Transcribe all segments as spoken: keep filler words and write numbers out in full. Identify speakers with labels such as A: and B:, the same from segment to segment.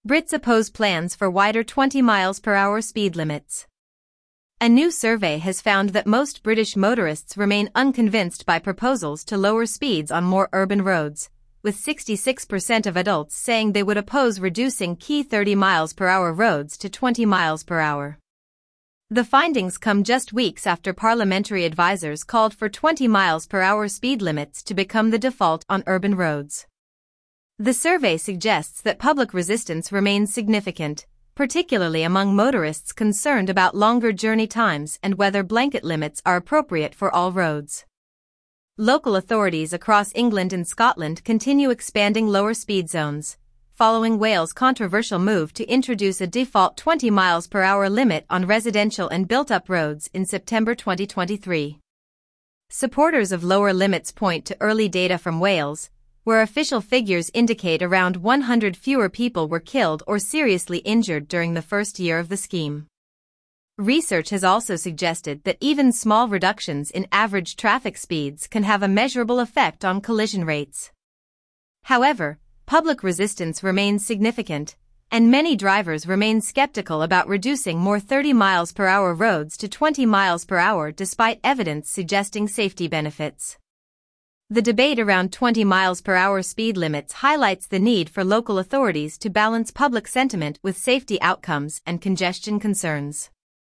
A: Brits oppose plans for wider twenty miles per hour speed limits. A new survey has found that most British motorists remain unconvinced by proposals to lower speeds on more urban roads, with sixty-six percent of adults saying they would oppose reducing key thirty miles per hour roads to twenty miles per hour. The findings come just weeks after parliamentary advisors called for twenty miles per hour speed limits to become the default on urban roads. The survey suggests that public resistance remains significant, particularly among motorists concerned about longer journey times and whether blanket limits are appropriate for all roads. Local authorities across England and Scotland continue expanding lower speed zones, following Wales' controversial move to introduce a default twenty miles per hour limit on residential and built-up roads in September twenty twenty-three. Supporters of lower limits point to early data from Wales, where official figures indicate around one hundred fewer people were killed or seriously injured during the first year of the scheme. Research has also suggested that even small reductions in average traffic speeds can have a measurable effect on collision rates. However, public resistance remains significant, and many drivers remain skeptical about reducing more thirty miles per hour roads to twenty miles per hour despite evidence suggesting safety benefits. The debate around twenty miles per hour speed limits highlights the need for local authorities to balance public sentiment with safety outcomes and congestion concerns.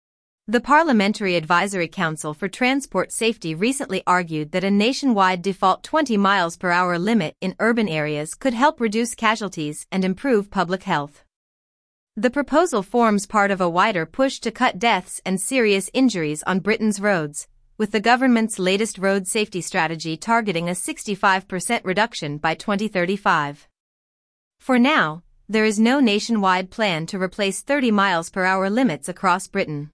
A: The Parliamentary Advisory Council for Transport Safety recently argued that a nationwide default twenty miles per hour limit in urban areas could help reduce casualties and improve public health. The proposal forms part of a wider push to cut deaths and serious injuries on Britain's roads, with the government's latest road safety strategy targeting a sixty-five percent reduction by twenty thirty-five. For now, there is no nationwide plan to replace thirty miles per hour limits across Britain.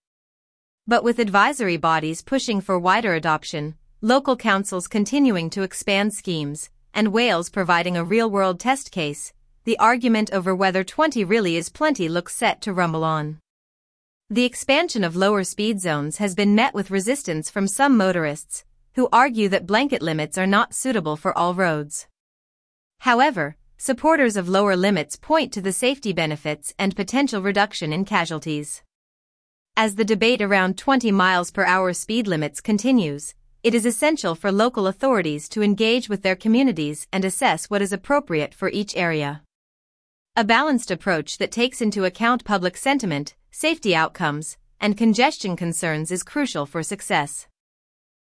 A: But with advisory bodies pushing for wider adoption, local councils continuing to expand schemes, and Wales providing a real-world test case, the argument over whether twenty really is plenty looks set to rumble on. The expansion of lower speed zones has been met with resistance from some motorists, who argue that blanket limits are not suitable for all roads. However, supporters of lower limits point to the safety benefits and potential reduction in casualties. As the debate around twenty miles per hour speed limits continues, it is essential for local authorities to engage with their communities and assess what is appropriate for each area. A balanced approach that takes into account public sentiment, safety outcomes, and congestion concerns is crucial for success.